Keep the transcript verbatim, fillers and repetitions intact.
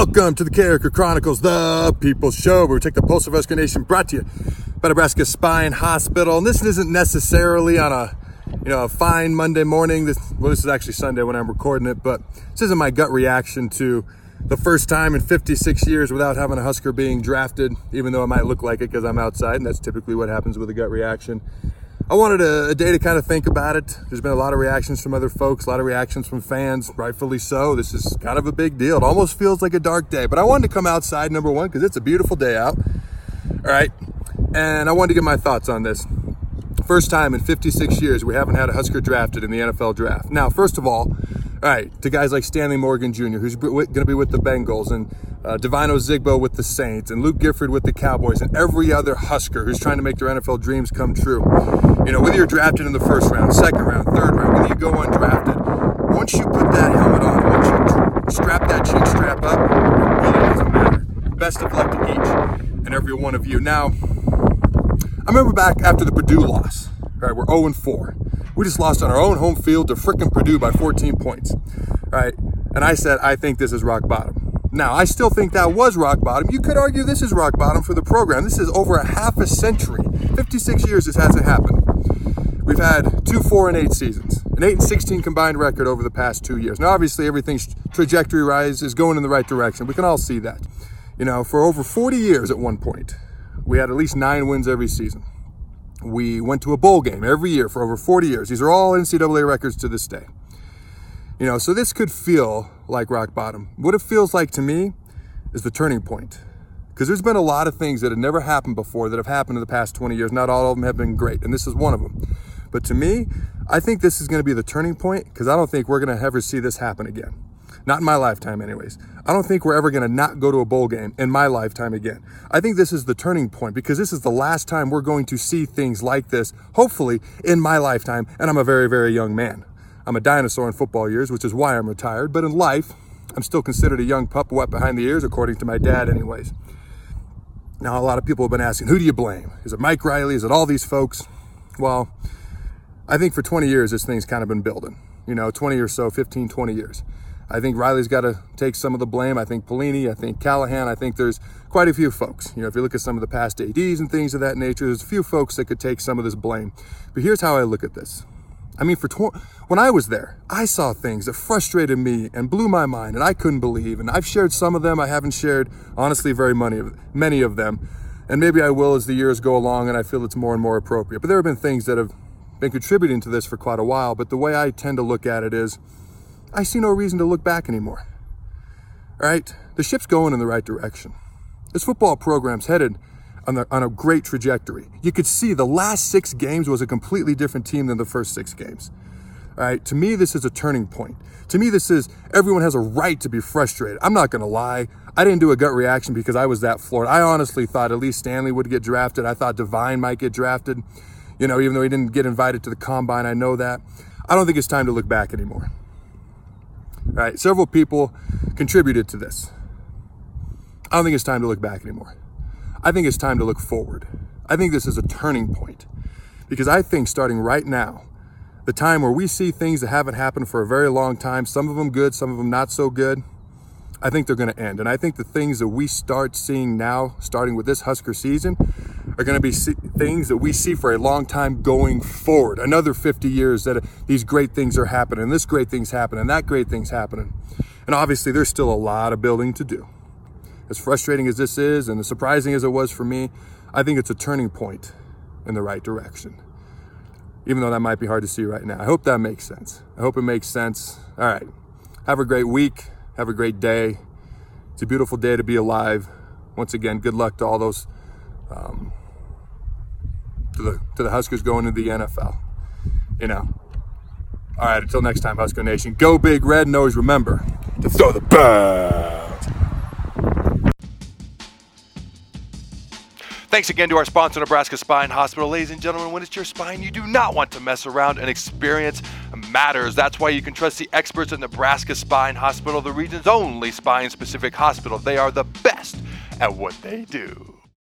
Welcome to the Character Chronicles, the People's Show, where we take the pulse of Husker Nation, brought to you by Nebraska Spine Hospital. And this isn't necessarily on a, you know, a fine Monday morning. This, well, this is actually Sunday when I'm recording it, but this isn't my gut reaction to the first time in fifty-six years without having a Husker being drafted, even though it might look like it because I'm outside, and that's typically what happens with a gut reaction. I wanted a, a day to kind of think about it. There's been a lot of reactions from other folks, a lot of reactions from fans, rightfully so. This is kind of a big deal. It almost feels like a dark day, but I wanted to come outside, number one, because it's a beautiful day out. All right, and I wanted to get my thoughts on this. First time in fifty-six years we haven't had a Husker drafted in the N F L draft. Now, first of all, all right, to guys like Stanley Morgan Junior, who's going to be with the Bengals, and uh, Divino Zigbo with the Saints, and Luke Gifford with the Cowboys, and every other Husker who's trying to make their N F L dreams come true. You know, whether you're drafted in the first round, second round, third round, whether you go undrafted, once you put that helmet on, once you strap that chin strap up, it really doesn't matter. Best of luck to each and every one of you. Now, I remember back after the Purdue loss, right, we're oh and four. We just lost on our own home field to frickin' Purdue by fourteen points, right? And I said, I think this is rock bottom. Now, I still think that was rock bottom. You could argue this is rock bottom for the program. This is over a half a century. fifty-six years this hasn't happened. We've had two, four, and eight seasons, an eight and sixteen combined record over the past two years. Now, obviously, everything's trajectory rise is going in the right direction. We can all see that. You know, for over forty years at one point, we had at least nine wins every season. We went to a bowl game every year for over forty years. These are all N C double A records to this day. You know, so this could feel like rock bottom. What it feels like to me is the turning point. Because there's been a lot of things that have never happened before that have happened in the past twenty years. Not all of them have been great, and this is one of them. But to me, I think this is going to be the turning point because I don't think we're going to ever see this happen again. Not in my lifetime anyways. I don't think we're ever going to not go to a bowl game in my lifetime again. I think this is the turning point because this is the last time we're going to see things like this, hopefully, in my lifetime, and I'm a very, very young man. I'm a dinosaur in football years, which is why I'm retired, but in life, I'm still considered a young pup wet behind the ears, according to my dad anyways. Now, a lot of people have been asking, who do you blame? Is it Mike Riley? Is it all these folks? Well, I think for twenty years, this thing's kind of been building. You know, twenty or so, fifteen, twenty years. I think Riley's got to take some of the blame. I think Pelini, I think Callahan, I think there's quite a few folks. You know, if you look at some of the past A Ds and things of that nature, there's a few folks that could take some of this blame. But here's how I look at this. I mean, for tw- when I was there, I saw things that frustrated me and blew my mind and I couldn't believe. And I've shared some of them. I haven't shared, honestly, very many of, many of them. And maybe I will as the years go along and I feel it's more and more appropriate. But there have been things that have been contributing to this for quite a while. But the way I tend to look at it is, I see no reason to look back anymore. All right? The ship's going in the right direction. This football program's headed on, the, on a great trajectory. You could see the last six games was a completely different team than the first six games. All right? To me, this is a turning point. To me, this is everyone has a right to be frustrated. I'm not going to lie. I didn't do a gut reaction because I was that floored. I honestly thought at least Stanley would get drafted. I thought Divine might get drafted. You know, even though he didn't get invited to the combine, I know that. I don't think it's time to look back anymore. All right, several people contributed to this. I don't think it's time to look back anymore. I think it's time to look forward. I think this is a turning point because I think starting right now, the time where we see things that haven't happened for a very long time, some of them good, some of them not so good, I think they're going to end. And I think the things that we start seeing now, starting with this Husker season, are going to be see- things that we see for a long time going forward. Another fifty years that these great things are happening, this great thing's happening, that great thing's happening. And obviously, there's still a lot of building to do. As frustrating as this is and as surprising as it was for me, I think it's a turning point in the right direction. Even though that might be hard to see right now. I hope that makes sense. I hope it makes sense. All right. Have a great week. Have a great day. It's a beautiful day to be alive. Once again, good luck to all those um, to the to the Huskers going into the N F L. You know. All right, until next time, Husker Nation. Go Big Red, and always remember to throw the ball. Thanks again to our sponsor, Nebraska Spine Hospital. Ladies and gentlemen, when it's your spine, you do not want to mess around, and experience matters. That's why you can trust the experts at Nebraska Spine Hospital, the region's only spine-specific hospital. They are the best at what they do.